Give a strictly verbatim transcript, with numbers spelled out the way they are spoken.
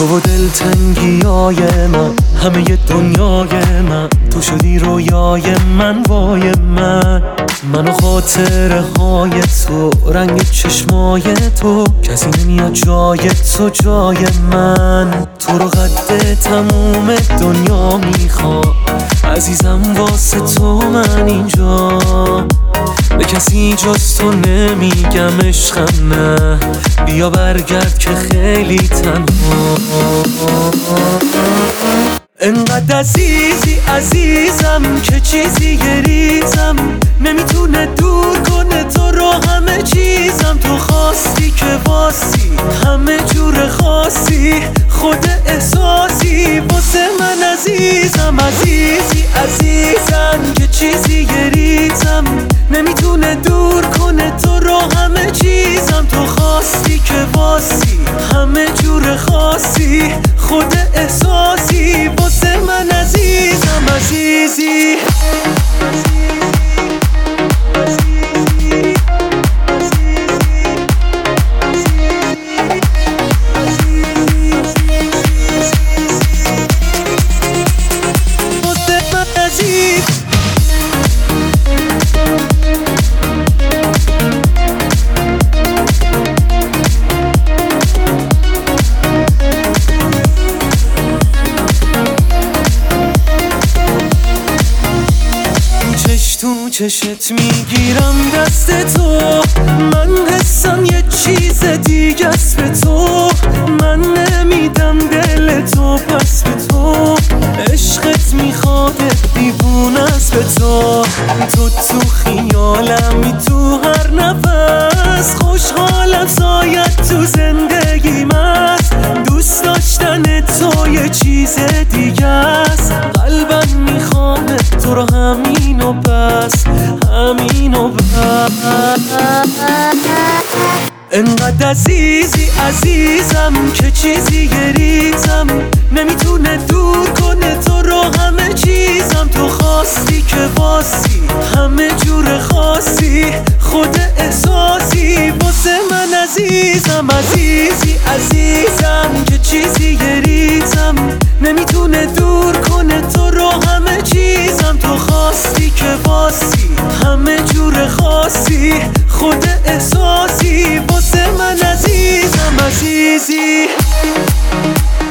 تو و دلتنگیای من، همه دنیای من، تو شدی رویای من، وای من. من و خاطره های تو، رنگ چشمای تو، کسی نمیاد جای تو جای من. تو رو قد تموم دنیا میخوام عزیزم، واسه تو من اینجا. به کسی جز تو نمیگم عشقم نه، بیا برگرد که خیلی تنها. انقدر عزیزی عزیزم که چیزی گریزم نمیتونه دور کنه تو رو همه چیزم. تو خواستی که واسی همه جور خاصی، خود احساسی واسه من عزیزم. عزیزی عزیزم که چیزی گریزم نمیتونه دور کنه تو رو همه چیزم. تو خواستی که واسی همه جور خاصی، خود احساسی واسه من عزیزم. عزیزی تو چشت میگیرم دست تو، من حسم یه چیز دیگه است به تو. من نمیدم دل تو پس به تو، عشقت میخواد دیوونه است به تو. تو تو خیالمی تو هر نفس، خوشحالم سایت تو زندگیم است. دوست داشتن تو یه چیز دیگه است، قلبم میخواد تو رو همین و بس، همین و بس. انقدر عزیزی عزیزم که چیزی گریزم نمیتونه دور کنه تو رو همه چیزم. تو خواستی که واسی همه جور خاصی، خود احساسی واسه من عزیزم. عزیزی عزیزم که چیزی گریزم نمیتونه دور کنه تو رو همه چیزم. تو خواستی که واسی همه جور خاصی، خود احساسی واسه من عزیزم. عزیزی